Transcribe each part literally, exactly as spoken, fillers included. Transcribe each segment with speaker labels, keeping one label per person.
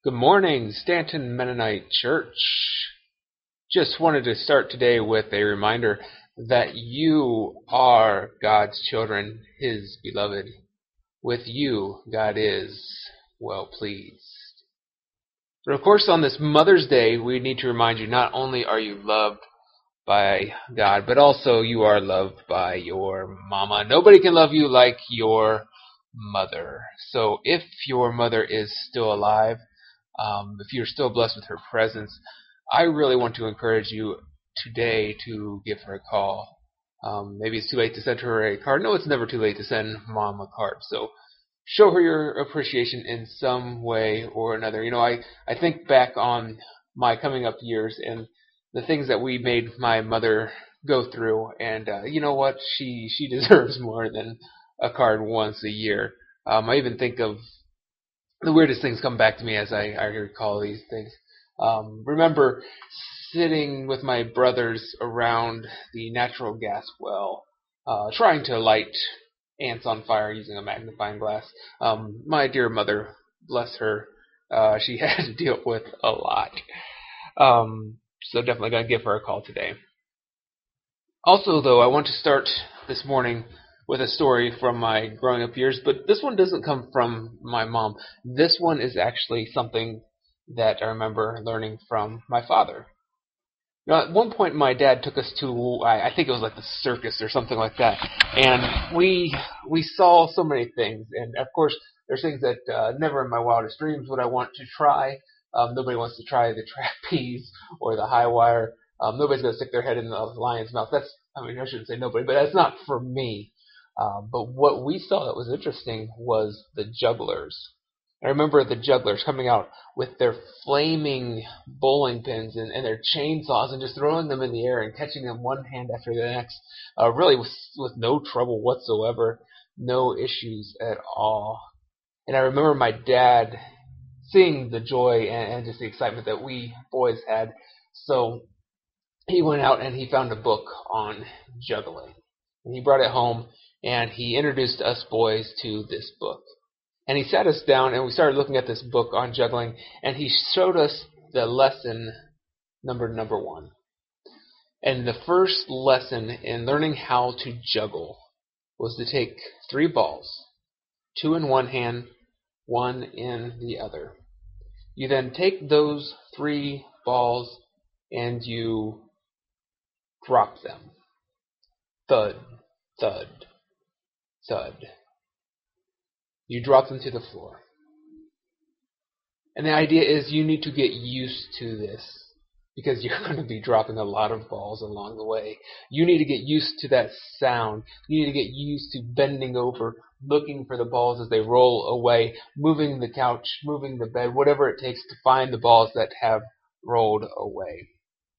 Speaker 1: Good morning, Stanton Mennonite Church. Just wanted to start today with a reminder that you are God's children, His beloved. With you, God is well pleased. But of course, on this Mother's Day, we need to remind you not only are you loved by God, but also you are loved by your mama. Nobody can love you like your mother. So if your mother is still alive, Um, if you're still blessed with her presence, I really want to encourage you today to give her a call. Um, maybe it's too late to send her a card. No, it's never too late to send mom a card. So show her your appreciation in some way or another. You know, I, I think back on my coming up years and the things that we made my mother go through, and uh, you know what? She she deserves more than a card once a year. Um, I even think of the weirdest things come back to me as I, I recall these things. Um, remember sitting with my brothers around the natural gas well, uh, trying to light ants on fire using a magnifying glass. Um, my dear mother, bless her, uh, she had to deal with a lot. Um, so definitely going to give her a call today. Also, though, I want to start this morning with a story from my growing up years, but this one doesn't come from my mom. This one is actually something that I remember learning from my father. Now, at one point, my dad took us to, I, I think it was like the circus or something like that, and we we saw so many things. And of course, there's things that uh, never in my wildest dreams would I want to try. Um, nobody wants to try the trapeze or the high wire. Um, nobody's going to stick their head in the lion's mouth. That's, I mean, I shouldn't say nobody, but that's not for me. Um, but what we saw that was interesting was the jugglers. I remember the jugglers coming out with their flaming bowling pins and, and their chainsaws and just throwing them in the air and catching them one hand after the next, uh, really with, with no trouble whatsoever, no issues at all. And I remember my dad seeing the joy and, and just the excitement that we boys had. So he went out and he found a book on juggling. And he brought it home and he introduced us boys to this book. And he sat us down and we started looking at this book on juggling, and he showed us the lesson number number one. And the first lesson in learning how to juggle was to take three balls, two in one hand, one in the other. You then take those three balls and you drop them. Thud, thud, thud. You drop them to the floor. And the idea is you need to get used to this because you're going to be dropping a lot of balls along the way. You need to get used to that sound. You need to get used to bending over, looking for the balls as they roll away, moving the couch, moving the bed, whatever it takes to find the balls that have rolled away.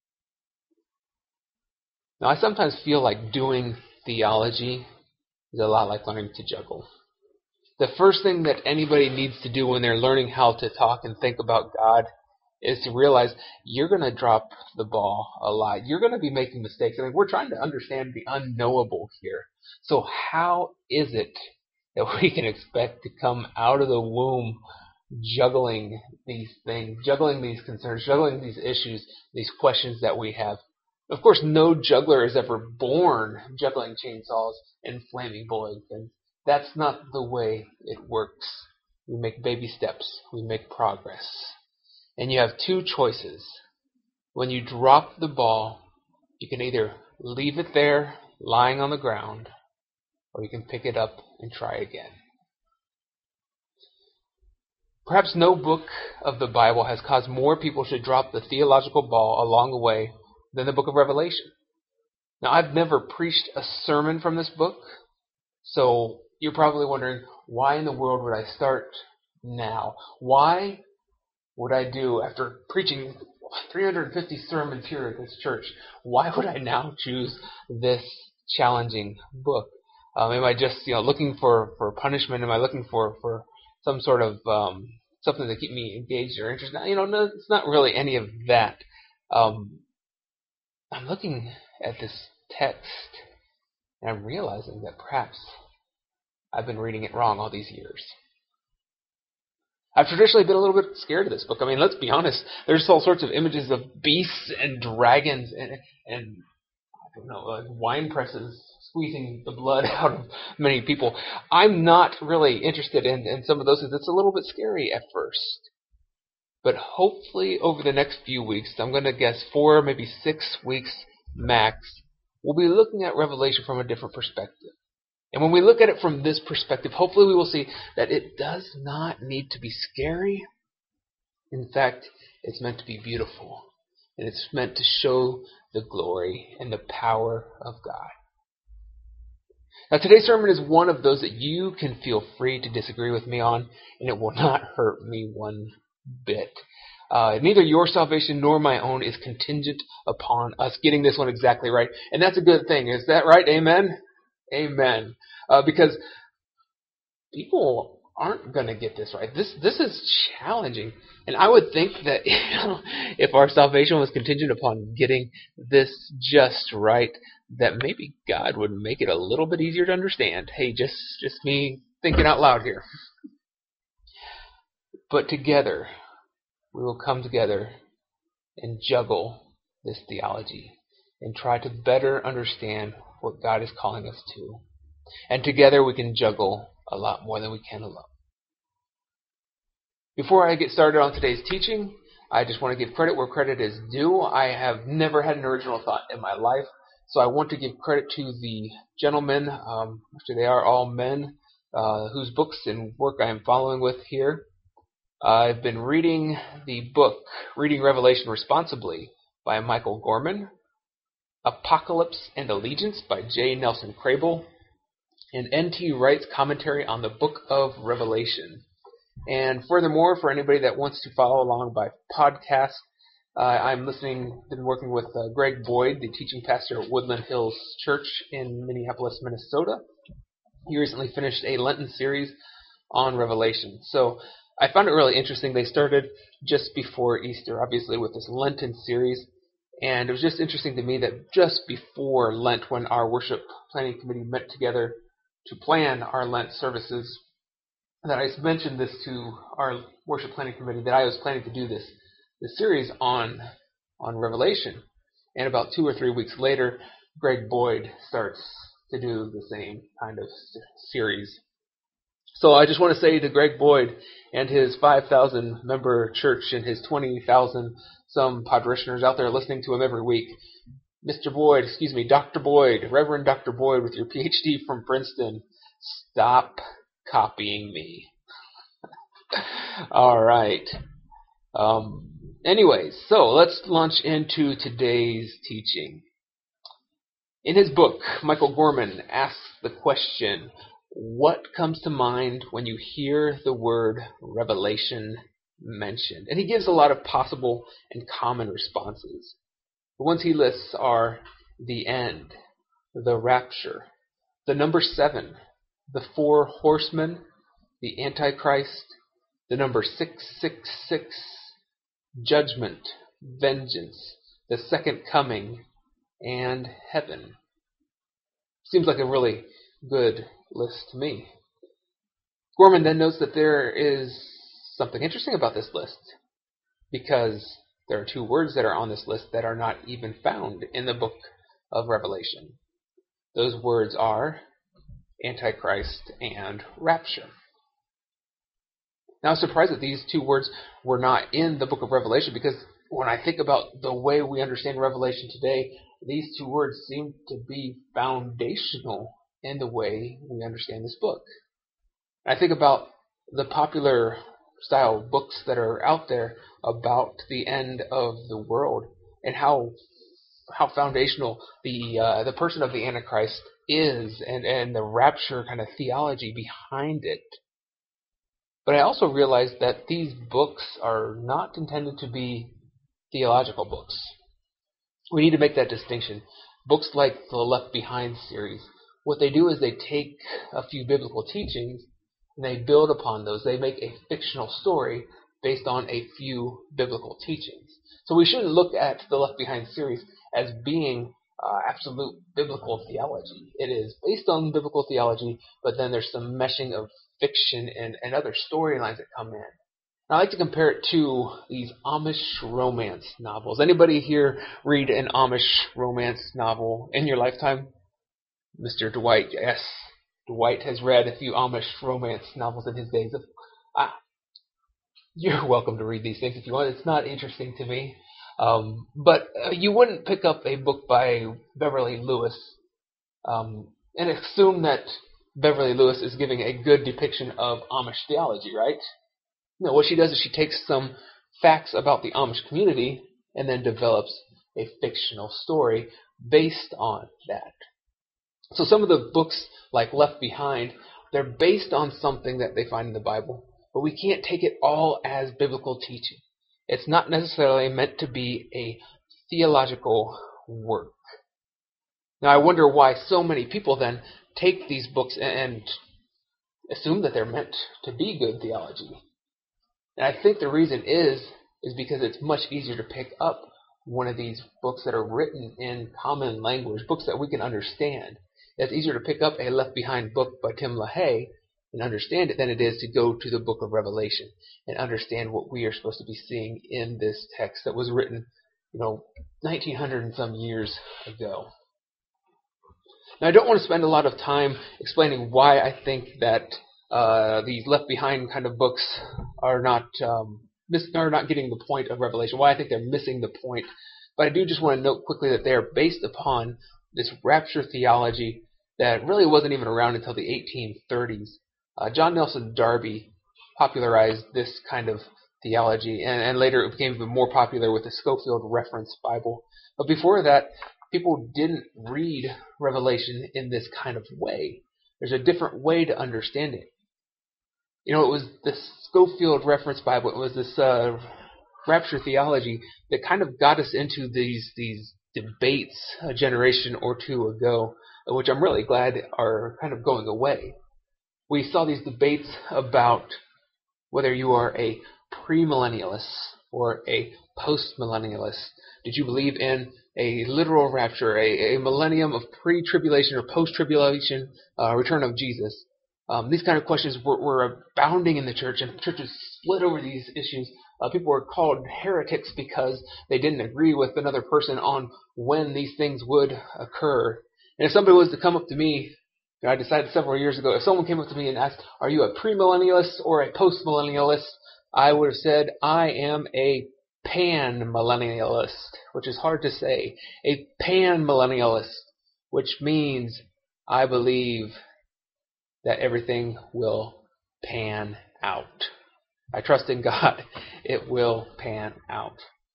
Speaker 1: Now, I sometimes feel like doing theology is a lot like learning to juggle. The first thing that anybody needs to do when they're learning how to talk and think about God is to realize you're going to drop the ball a lot. You're going to be making mistakes. I mean, we're trying to understand the unknowable here. So how is it that we can expect to come out of the womb juggling these things, juggling these concerns, juggling these issues, these questions that we have? Of course, no juggler is ever born juggling chainsaws and flaming bowling pins. That's not the way it works. We make baby steps. We make progress. And you have two choices. When you drop the ball, you can either leave it there lying on the ground, or you can pick it up and try again. Perhaps no book of the Bible has caused more people to drop the theological ball along the way than the book of Revelation. Now, I've never preached a sermon from this book, so you're probably wondering, why in the world would I start now? Why would I do, after preaching three hundred fifty sermons here at this church, why would I now choose this challenging book? Um, am I just, you know, looking for, for punishment? Am I looking for, for some sort of um, something to keep me engaged or interested? You know, no, it's not really any of that. Um, I'm looking at this text and I'm realizing that perhaps I've been reading it wrong all these years. I've traditionally been a little bit scared of this book. I mean, let's be honest. There's all sorts of images of beasts and dragons and and I don't know, like wine presses squeezing the blood out of many people. I'm not really interested in, in some of those things. It's a little bit scary at first. But hopefully over the next few weeks, I'm going to guess four, maybe six weeks max, we'll be looking at Revelation from a different perspective. And when we look at it from this perspective, hopefully we will see that it does not need to be scary. In fact, it's meant to be beautiful. And it's meant to show the glory and the power of God. Now, today's sermon is one of those that you can feel free to disagree with me on, and it will not hurt me one bit. Uh, neither your salvation nor my own is contingent upon us getting this one exactly right. And that's a good thing. Is that right? Amen? Amen. Uh, because people aren't going to get this right. This this is challenging. And I would think that you know, if our salvation was contingent upon getting this just right, that maybe God would make it a little bit easier to understand. Hey, just, just me thinking out loud here. But together, we will come together and juggle this theology and try to better understand what God is calling us to. And together we can juggle a lot more than we can alone. Before I get started on today's teaching, I just want to give credit where credit is due. I have never had an original thought in my life, so I want to give credit to the gentlemen, um, actually they are all men, uh, whose books and work I am following with here. I've been reading the book, Reading Revelation Responsibly, by Michael Gorman, Apocalypse and Allegiance by J. Nelson Crable, and N T Wright's commentary on the Book of Revelation. And furthermore, for anybody that wants to follow along by podcast, uh, I'm listening, been working with uh, Greg Boyd, the teaching pastor at Woodland Hills Church in Minneapolis, Minnesota. He recently finished a Lenten series on Revelation. So I found it really interesting. They started just before Easter, obviously, with this Lenten series. And it was just interesting to me that just before Lent, when our worship planning committee met together to plan our Lent services, that I mentioned this to our worship planning committee, that I was planning to do this, this series on, on Revelation. And about two or three weeks later, Greg Boyd starts to do the same kind of series. So I just want to say to Greg Boyd and his five thousand member church and his twenty thousand some parishioners out there listening to him every week, Mister Boyd, excuse me, Doctor Boyd, Reverend Doctor Boyd with your P H D from Princeton, stop copying me. All right. Um, anyways, so let's launch into today's teaching. In his book, Michael Gorman asks the question, what comes to mind when you hear the word revelation mentioned? And he gives a lot of possible and common responses. The ones he lists are the end, the rapture, the number seven, the four horsemen, the Antichrist, the number six six six, judgment, vengeance, the second coming, and heaven. Seems like a really good list to me. Gorman then notes that there is something interesting about this list, because there are two words that are on this list that are not even found in the book of Revelation. Those words are Antichrist and rapture. Now, I'm surprised that these two words were not in the book of Revelation, because when I think about the way we understand Revelation today, these two words seem to be foundational in the way we understand this book. I think about the popular style books that are out there about the end of the world and how how foundational the uh, the person of the Antichrist is, and, and the rapture kind of theology behind it. But I also realize that these books are not intended to be theological books. We need to make that distinction. Books like the Left Behind series, what they do is they take a few biblical teachings and they build upon those. They make a fictional story based on a few biblical teachings. So we shouldn't look at the Left Behind series as being uh, absolute biblical theology. It is based on biblical theology, but then there's some meshing of fiction and, and other storylines that come in. I like to compare it to these Amish romance novels. Anybody here read an Amish romance novel in your lifetime? Mister Dwight, yes. Dwight has read a few Amish romance novels in his days. Ah, you're welcome to read these things if you want. It's not interesting to me. Um, but uh, you wouldn't pick up a book by Beverly Lewis um, and assume that Beverly Lewis is giving a good depiction of Amish theology, right? No, what she does is she takes some facts about the Amish community and then develops a fictional story based on that. So some of the books, like Left Behind, they're based on something that they find in the Bible, but we can't take it all as biblical teaching. It's not necessarily meant to be a theological work. Now, I wonder why so many people then take these books and assume that they're meant to be good theology. And I think the reason is, is because it's much easier to pick up one of these books that are written in common language, books that we can understand. It's easier to pick up a Left Behind book by Tim LaHaye and understand it than it is to go to the book of Revelation and understand what we are supposed to be seeing in this text that was written, you know, nineteen hundred and some years ago. Now, I don't want to spend a lot of time explaining why I think that uh, these Left Behind kind of books are not um, miss, are not getting the point of Revelation, why I think they're missing the point. But I do just want to note quickly that they are based upon this rapture theology that really wasn't even around until the eighteen thirties. Uh, John Nelson Darby popularized this kind of theology, and, and later it became even more popular with the Scofield Reference Bible. But before that, people didn't read Revelation in this kind of way. There's a different way to understand it. You know, it was the Scofield Reference Bible, it was this uh, rapture theology that kind of got us into these these debates a generation or two ago, which I'm really glad are kind of going away. We saw these debates about whether you are a premillennialist or a postmillennialist. Did you believe in a literal rapture, a, a millennium of pre-tribulation or post-tribulation uh, return of Jesus? Um, these kind of questions were, were abounding in the church, and churches split over these issues. Uh, people were called heretics because they didn't agree with another person on when these things would occur. And if somebody was to come up to me, you know, I decided several years ago, if someone came up to me and asked, are you a premillennialist or a postmillennialist? I would have said, I am a pan-millennialist, which is hard to say. A pan-millennialist, which means I believe that everything will pan out. I trust in God. It will pan out.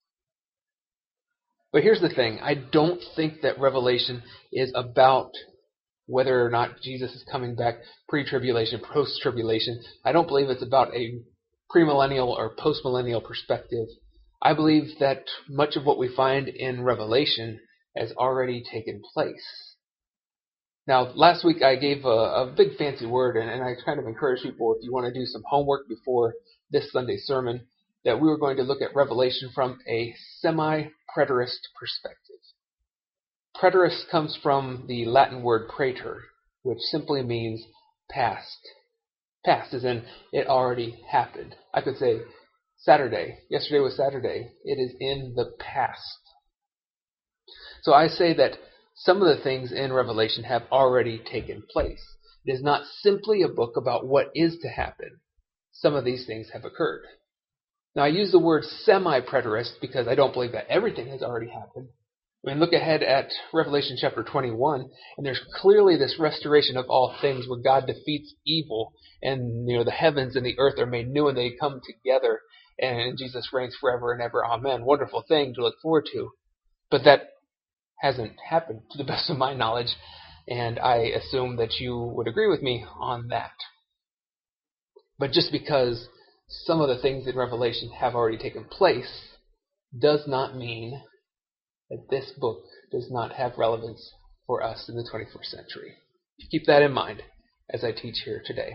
Speaker 1: But here's the thing. I don't think that Revelation is about whether or not Jesus is coming back pre-tribulation, post-tribulation. I don't believe it's about a premillennial or postmillennial perspective. I believe that much of what we find in Revelation has already taken place. Now, last week I gave a, a big fancy word, and, and I kind of encourage people, if you want to do some homework before this Sunday's sermon, that we were going to look at Revelation from a semi-preterist perspective. Preterist comes from the Latin word praeter, which simply means past. Past, as in it already happened. I could say Saturday. Yesterday was Saturday. It is in the past. So I say that some of the things in Revelation have already taken place. It is not simply a book about what is to happen. Some of these things have occurred. Now, I use the word semi-preterist because I don't believe that everything has already happened. I mean, look ahead at Revelation chapter twenty-one, and there's clearly this restoration of all things where God defeats evil, and you know the heavens and the earth are made new, and they come together, and Jesus reigns forever and ever. Amen. Wonderful thing to look forward to. But that hasn't happened to the best of my knowledge, and I assume that you would agree with me on that. But just because some of the things in Revelation have already taken place does not mean that this book does not have relevance for us in the twenty-first century. Keep that in mind as I teach here today.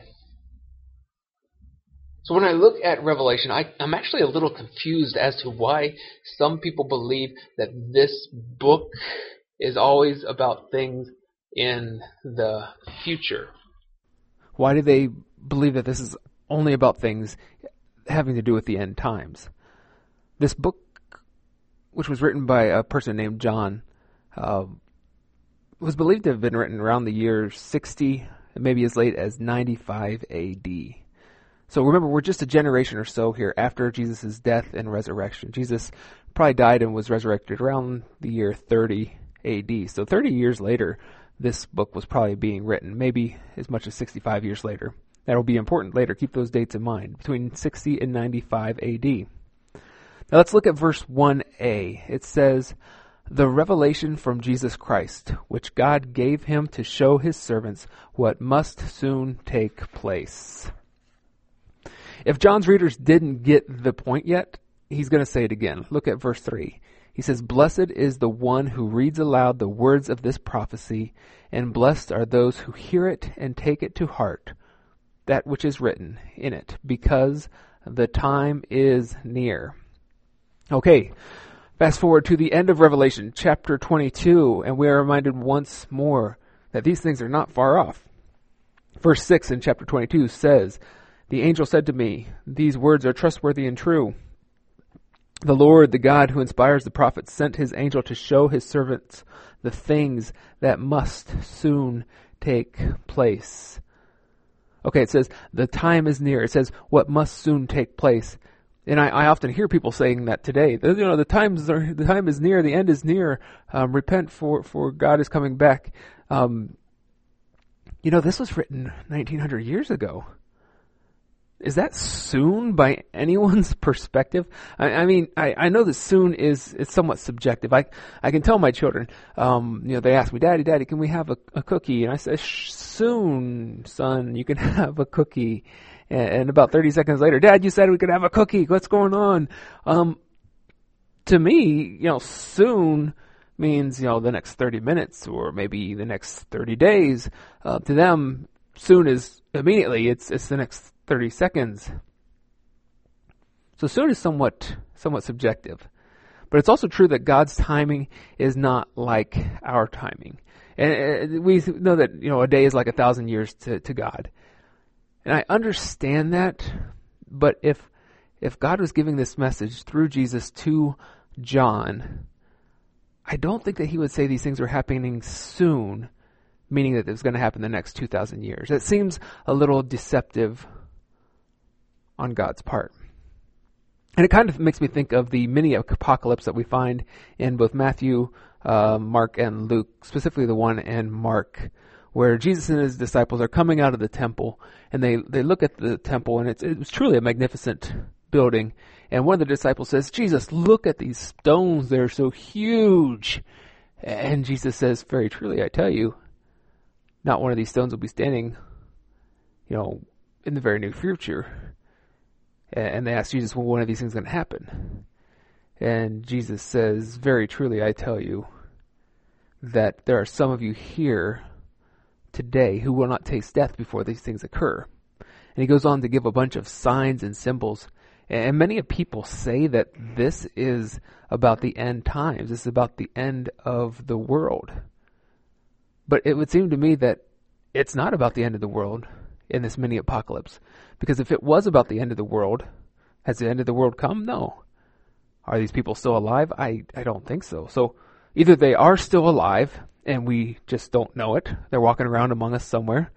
Speaker 1: So when I look at Revelation, I, I'm actually a little confused as to why some people believe that this book is always about things in the future.
Speaker 2: Why do they believe that this is only about things
Speaker 1: having to do with the end times. This book, which was written by a person named John, uh, was believed to have been written around the year sixty, maybe as late as ninety-five A D. So remember, we're just a generation or so here after Jesus' death and resurrection. Jesus probably died and was resurrected around the year thirty A D. So thirty years later, this book was probably being written, maybe as much as sixty-five years later. That'll be important later. Keep those dates in mind, between sixty and ninety-five A D. Now let's look at verse one A. It says, "The revelation from Jesus Christ, which God gave him to show his servants what must soon take place." If John's readers didn't get the point yet, he's going to say it again. Look at verse three. He says, "Blessed is the one who reads aloud the words of this prophecy, and blessed are those who hear it and take it to heart, that which is written in it, because the time is near." Okay, fast forward to the end of Revelation, chapter twenty-two, and we are reminded once more that these things are not far off. Verse six in chapter twenty-two says, "The angel said to me, these words are trustworthy and true. The Lord, the God who inspires the prophets, sent his angel to show his servants the things that must soon take place." Okay, it says, the time is near. It says, what must soon take place. And I, I often hear people saying that today. You know, the times are, the time is near, the end is near. Um, repent, for, for God is coming back. Um, you know, this was written nineteen hundred years ago. Is that soon by anyone's perspective? I, I mean, I, I know that soon is it's somewhat subjective. I I can tell my children, um, you know, they ask me, Daddy, Daddy, can we have a, a cookie? And I say, soon, son, you can have a cookie. And, and about thirty seconds later, Dad, you said we could have a cookie. What's going on? Um, to me, you know, soon means, you know, the next thirty minutes or maybe the next thirty days. Uh, to them, soon is immediately. It's it's the next thirty seconds. So soon is somewhat somewhat subjective. But it's also true that God's timing is not like our timing. And we know that, you know, a day is like a thousand years to, to God. And I understand that, but if if God was giving this message through Jesus to John, I don't think that he would say these things are happening soon, meaning that it's going to happen the next two thousand years. It seems a little deceptive on God's part. And it kind of makes me think of the mini apocalypse that we find in both Matthew, uh, Mark, and Luke, specifically the one in Mark, where Jesus and his disciples are coming out of the temple, and they, they look at the temple, and it's, it was truly a magnificent building. And one of the disciples says, Jesus, look at these stones, they're so huge. And Jesus says, very truly, I tell you, not one of these stones will be standing, you know, in the very near future. And they ask Jesus, well, when are these things going to happen? And Jesus says, very truly, I tell you, that there are some of you here today who will not taste death before these things occur. And he goes on to give a bunch of signs and symbols. And many people say that this is about the end times. This is about the end of the world. But it would seem to me that it's not about the end of the world in this mini apocalypse. Because if it was about the end of the world, has the end of the world come? No. Are these people still alive? I, I don't think so. So either they are still alive and we just don't know it. They're walking around among us somewhere.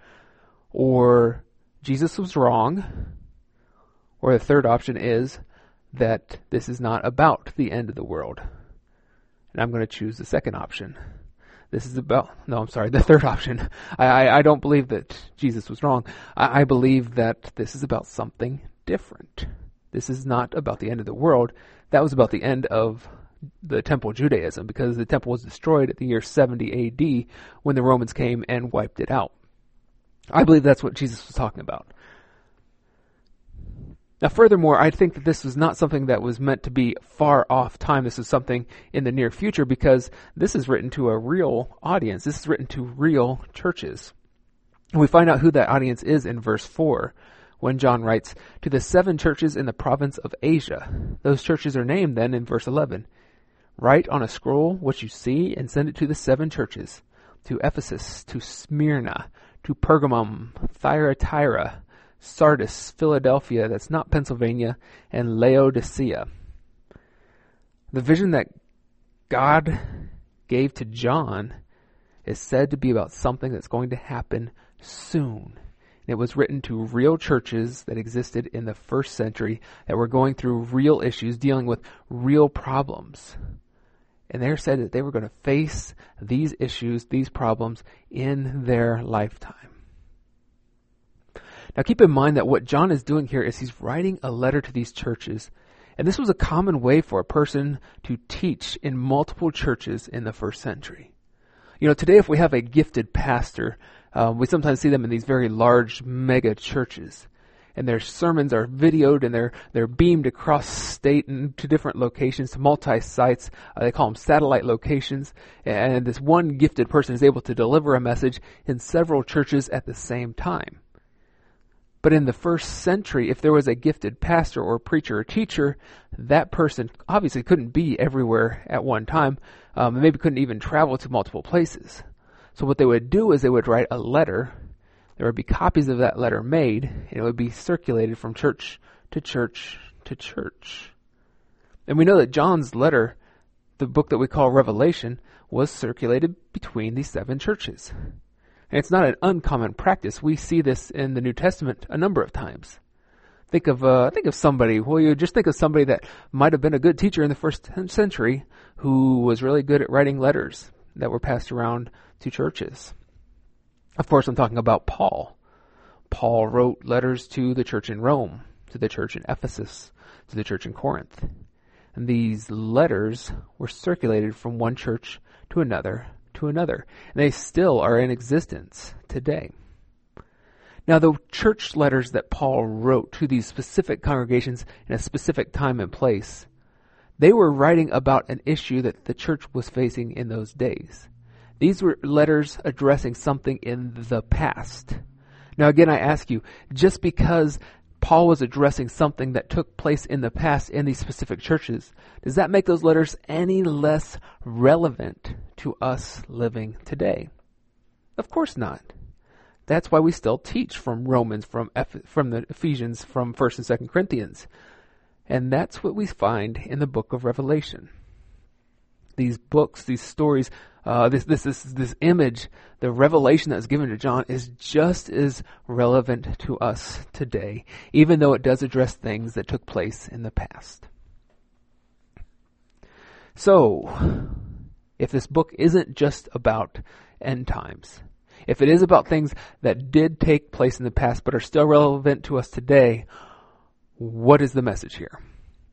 Speaker 1: Or Jesus was wrong. Or the third option is that this is not about the end of the world. And I'm going to choose the second option. This is about, no, I'm sorry, the third option. I, I, I don't believe that Jesus was wrong. I, I believe that this is about something different. This is not about the end of the world. That was about the end of the temple Judaism, because the temple was destroyed at the year seventy A D when the Romans came and wiped it out. I believe that's what Jesus was talking about. Now, furthermore, I think that this was not something that was meant to be far off time. This is something in the near future, because this is written to a real audience. This is written to real churches. And we find out who that audience is in verse four, when John writes, to the seven churches in the province of Asia. Those churches are named then in verse eleven. Write on a scroll what you see and send it to the seven churches, to Ephesus, to Smyrna, to Pergamum, Thyatira,
Speaker 2: Sardis, Philadelphia, that's not Pennsylvania, and Laodicea. The vision that God gave to John is said to be about something that's going to happen soon. It was written to real churches that existed in the first century that were going through real issues, dealing with real problems. And they said that they were going to face these issues, these problems, in their lifetime. Now keep in mind that what John is doing here is he's writing a letter to these churches. And this was a common way for a person to teach in multiple churches in the first century. You know, today if we have a gifted pastor, um, we sometimes see them in these very large mega churches. And their sermons are videoed and they're they're beamed across state and to different locations, to multi-sites. Uh, they call them satellite locations. And this one gifted person is able to deliver a message in several churches at the same time. But in the first century, if there was a gifted pastor or preacher or teacher, that person obviously couldn't be everywhere at one time. Um, and maybe couldn't even travel to multiple places. So what they would do is they would write a letter. There would be copies of that letter made, and it would be circulated from church to church to church. And we know that John's letter, the book that we call Revelation, was circulated between these seven churches. And it's not an uncommon practice. We see this in the New Testament a number of times. Think of uh, think of somebody. Well, you just think of somebody that might have been a good teacher in the first century who was really good at writing letters that were passed around to churches. Of course, I'm talking about Paul. Paul wrote letters to the church in Rome, to the church in Ephesus, to the church in Corinth. And these letters were circulated from one church to another to another. And they still are in existence today. Now, the church letters that Paul wrote to these specific congregations in a specific time and place, they were writing about an issue that the church was facing in those days. These were letters addressing something in the past. Now, again, I ask you, just because Paul was addressing something that took place in the past in these specific churches, does that make those letters any less relevant to us living today? Of course not. That's why we still teach from Romans, from Eph- from the Ephesians, from First and Second Corinthians. And that's what we find in the book of Revelation. These books, these stories, uh, this, this, this, this image, the revelation that was given to John is just as relevant to us today, even though it does address things that took place in the past. So, if this book isn't just about end times, if it is about things that did take place in the past but are still relevant to us today, what is the message here?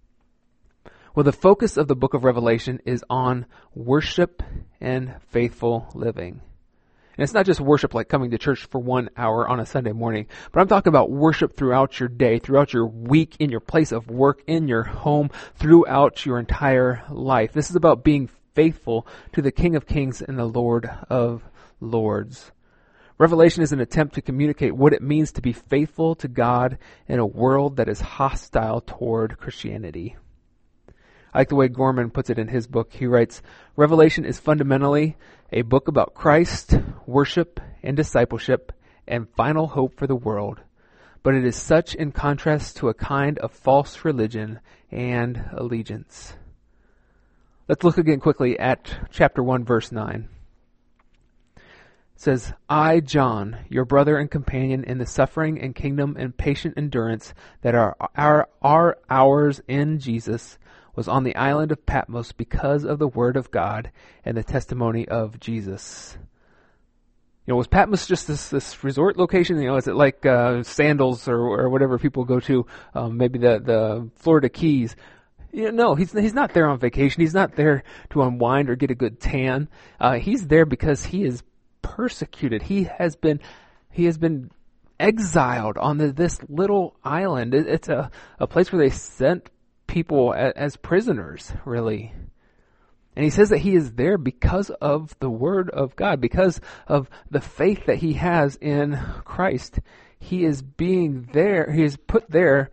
Speaker 2: Well, the focus of the book of Revelation is on worship and faithful living. And it's not just worship like coming to church for one hour on a Sunday morning, but I'm talking about worship throughout your day, throughout your week, in your place of work, in your home, throughout your entire life. This is about being faithful to the King of Kings and the Lord of Lords. Revelation is an attempt to communicate what it means to be faithful to God in a world that is hostile toward Christianity. I like the way Gorman puts it in his book. He writes, Revelation is fundamentally a book about Christ, worship, and discipleship, and final hope for the world. But it is such in contrast to a kind of false religion and allegiance. Let's look again quickly at chapter one, verse nine. It says, I, John, your brother and companion in the suffering and kingdom and patient endurance that are, are, are ours in Jesus, was on the island of Patmos because of the word of God and the testimony of Jesus. You know, was Patmos just this, this resort location? You know, is it like uh, Sandals or, or whatever people go to, um, maybe the, the Florida Keys? You know, no, he's he's not there on vacation. He's not there to unwind or get a good tan. Uh, he's there because he is persecuted. He has been he has been exiled on the, this little island. It, it's a, a place where they sent people as, as prisoners, really. And he says that he is there because of the word of God, because of the faith that he has in Christ. He is being there, he is put there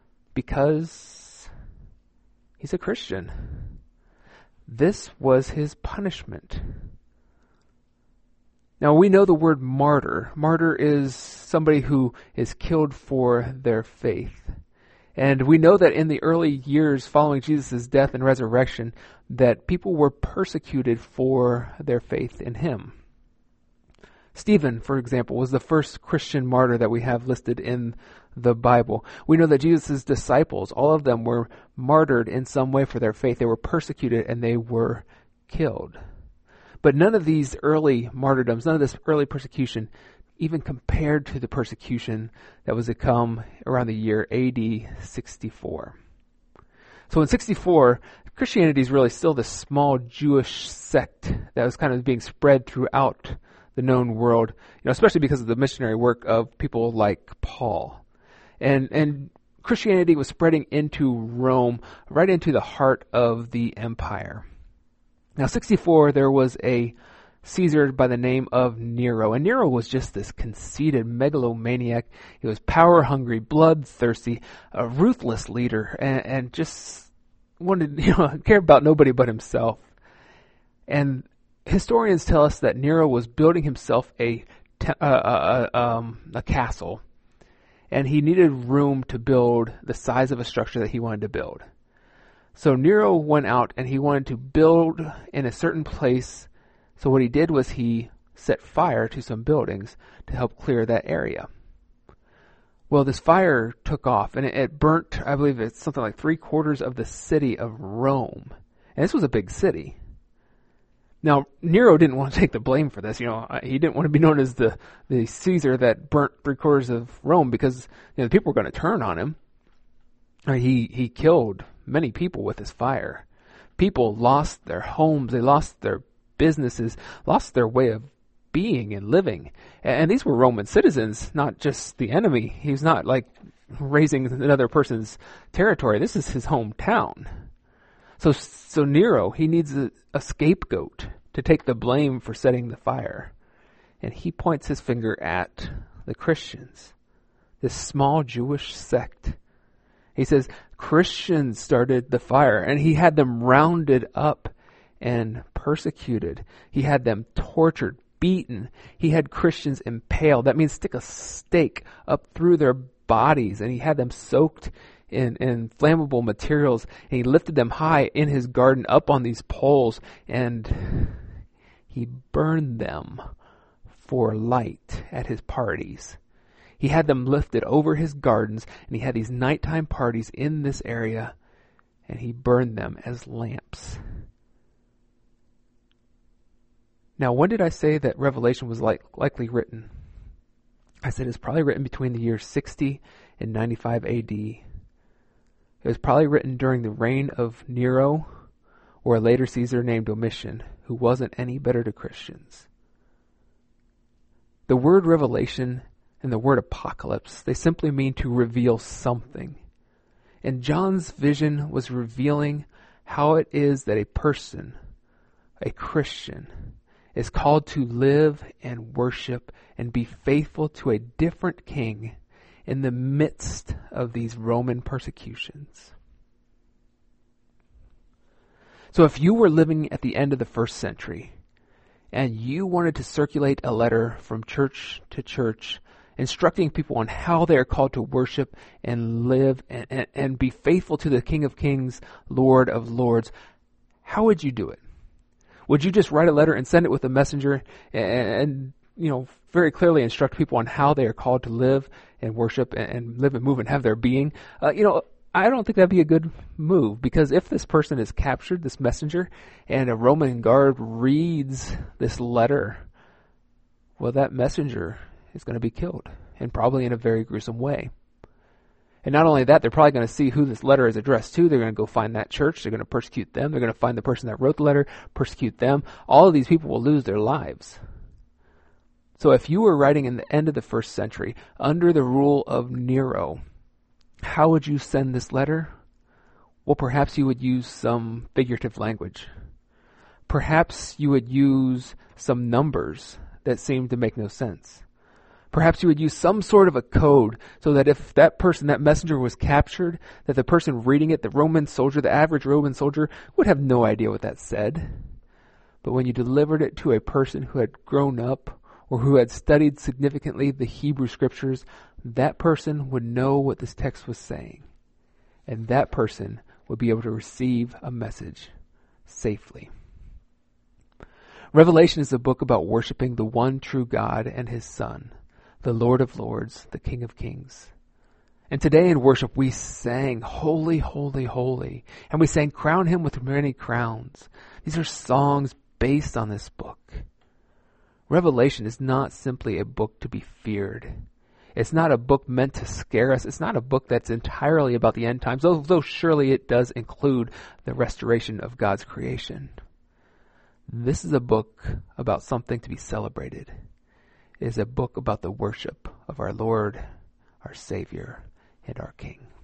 Speaker 2: because he's a Christian. This was his punishment. Now we know the word martyr. Martyr is somebody who is killed for their faith. And we know that in the early years following Jesus' death and resurrection, that people were persecuted for their faith in him. Stephen, for example, was the first Christian martyr that we have listed in the Bible. We know that Jesus' disciples, all of them were martyred in some way for their faith. They were persecuted and they were killed. But none of these early martyrdoms, none of this early persecution, even compared to the persecution that was to come around the year A D sixty-four. So in sixty-four, Christianity is really still this small Jewish sect that was kind of being spread throughout the known world, you know, especially because of the missionary work of people like Paul. And and Christianity was spreading into Rome, right into the heart of the empire. Now, sixty-four, there was a Caesar by the name of Nero. And Nero was just this conceited megalomaniac. He was power-hungry, bloodthirsty, a ruthless leader, and, and just wanted, you know, cared about nobody but himself. And historians tell us that Nero was building himself a, te- uh, uh, um, a castle, and he needed room to build the size of a structure that he wanted to build. So Nero went out and he wanted to build in a certain place. So what he did was he set fire to some buildings to help clear that area. Well, this fire took off and it, it burnt, I believe it's something like three quarters of the city of Rome. And this was a big city. Now, Nero didn't want to take the blame for this. You know, he didn't want to be known as the, the Caesar that burnt three quarters of Rome because, you know, the people were going to turn on him. He, he killed many people with his fire. People lost their homes, they lost their businesses, lost their way of being and living. And these were Roman citizens, not just the enemy. He's not like raising another person's territory. This is his hometown. So, so Nero, he needs a, a scapegoat to take the blame for setting the fire. And he points his finger at the Christians, this small Jewish sect. He says, Christians started the fire, and he had them rounded up and persecuted. He had them tortured, beaten. He had Christians impaled. That means stick a stake up through their bodies, and he had them soaked in, in flammable materials, and he lifted them high in his garden up on these poles, and he burned them for light at his parties. He had them lifted over his gardens, and he had these nighttime parties in this area, and he burned them as lamps. Now, when did I say that Revelation was like, likely written? I said it's probably written between the years sixty and ninety-five A D. It was probably written during the reign of Nero or a later Caesar named Domitian, who wasn't any better to Christians. The word revelation and the word apocalypse, they simply mean to reveal something. And John's vision was revealing how it is that a person, a Christian, is called to live and worship and be faithful to a different king in the midst of these Roman persecutions. So if you were living at the end of the first century and you wanted to circulate a letter from church to church instructing people on how they are called to worship and live and, and, and be faithful to the King of Kings, Lord of Lords, how would you do it? Would you just write a letter and send it with a messenger and, and you know, very clearly instruct people on how they are called to live and worship and, and live and move and have their being? Uh, you know, I don't think that'd be a good move, because if this person is captured, this messenger, and a Roman guard reads this letter, well, that messenger is going to be killed, and probably in a very gruesome way. And not only that, they're probably going to see who this letter is addressed to. They're going to go find that church. They're going to persecute them. They're going to find the person that wrote the letter, persecute them. All of these people will lose their lives. So if you were writing in the end of the first century, under the rule of Nero, how would you send this letter? Well, perhaps you would use some figurative language. Perhaps you would use some numbers that seemed to make no sense. Perhaps you would use some sort of a code so that if that person, that messenger was captured, that the person reading it, the Roman soldier, the average Roman soldier, would have no idea what that said. But when you delivered it to a person who had grown up or who had studied significantly the Hebrew scriptures, that person would know what this text was saying. And that person would be able to receive a message safely. Revelation is a book about worshiping the one true God and His Son, the Lord of Lords, the King of Kings. And today in worship we sang, Holy, Holy, Holy. And we sang, Crown Him with many crowns. These are songs based on this book. Revelation is not simply a book to be feared. It's not a book meant to scare us. It's not a book that's entirely about the end times, although surely it does include the restoration of God's creation. This is a book about something to be celebrated. It is a book about the worship of our Lord, our Savior, and our King.